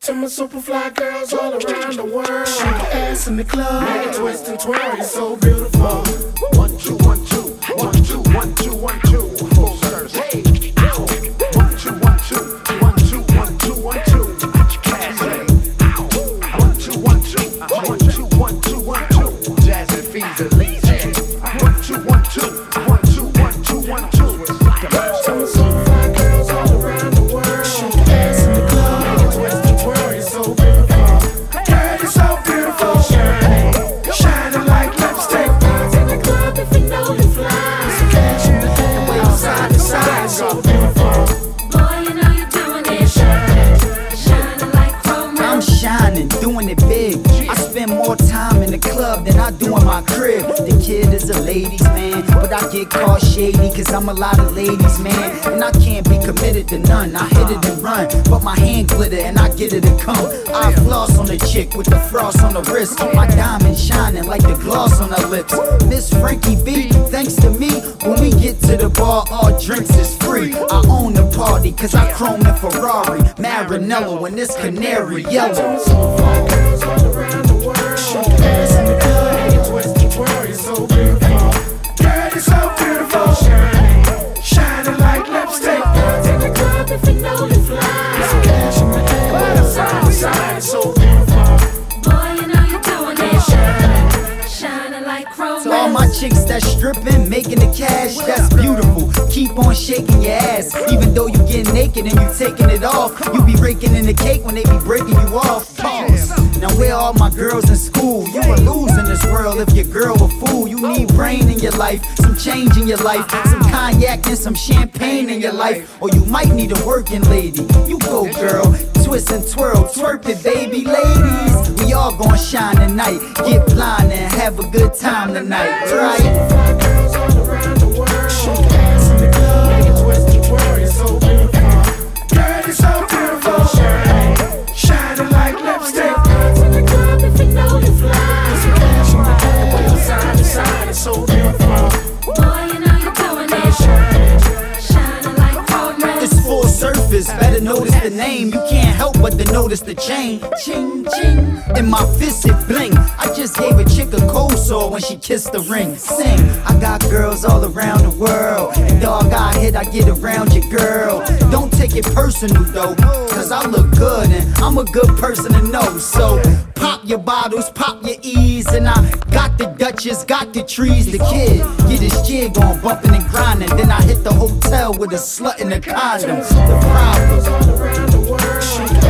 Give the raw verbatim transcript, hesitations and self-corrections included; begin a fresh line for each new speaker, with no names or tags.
To my super fly girls all around the world, shake your ass in the club, make it twist and twirl, you're so beautiful.
One, two, one, two, one, two, one, two, one, two, full service. Hey, ow. One, two, one, two, one, two, one, two, one, two. Cash, hey, ow. One, two, one, two, one, two, one, two, one, two. Jazz and fees and leads. One, two, one, two, one, two, one, two, one, two.
To my super fly girls all around the world, shake your ass in the club, make it twist and twirl, you're so beautiful. Girl, you're so beautiful, shining, shining like lipstick. Girls in the club if you know you fly, so cash in the hand, wave side to side, so beautiful.
Boy, you know you're doing it, shining, shining like chrome.
I'm shining, doing it big. I spend more time in the club than I do in my crib. The kid is a ladies man, but I get caught shady cause I'm a lot of ladies man. And I can't be committed to none, I hit it and run, but my hand glitter and I get it to come. I floss on the chick with the frost on the wrist, my diamond shining like the gloss on her lips. Miss Frankie B, thanks to me, when we get to the bar all drinks is free. I own the party cause I chrome the Ferrari, Maranello and this canary yellow.
Super fly girls all around the world, shake your ass in the club, make it twist and twirl, you're so beautiful. Girl, you're so beautiful, shining, shining like lipstick. Girls in the club if you know you fly, so cash in the hand, wave side to side, so beautiful.
Boy, you know you're doing it, shining, shining like chrome.
To all my chicks that's stripping, making the cash, that's beautiful. Keep on shaking your ass, even though you get naked and you taking it off. You be raking in the cake when they be breaking you off. Pause. Now where all my girls in school? You a lose in this world if your girl a fool. You need brain in your life, some change in your life, some cognac and some champagne in your life. Or you might need a working lady. You go girl, twist and twirl, twerp it baby. Ladies, we all gon' shine tonight, get blind and have a good time tonight, right?
Fly girls all around the world, shake your ass in the club, make it twist and twirl, you're so beautiful. Girl, you're so beautiful, shining, shining like lipstick. Girls in the club if you know you fly, so cash in the hand, wave side to side, it's so beautiful.
Boy, you know you're doing it, shining, shining like chrome.
It's full surface, better notice the name. You can't help but to notice the chain. Ching, ching. In my fist it bling. I just gave a chick a cold sore when she kissed the ring. Sing, I got girls all around the world, and dog I hit, I get around your girl. Don't take it personal though, cause I look good and I'm a good person to know. So pop your bottles, pop your E's, and I got the Dutchess, got the trees. The kid get his jig on, bumping and grinding. Then I hit the hotel with a slut in a condom. The problem
All around the world, shake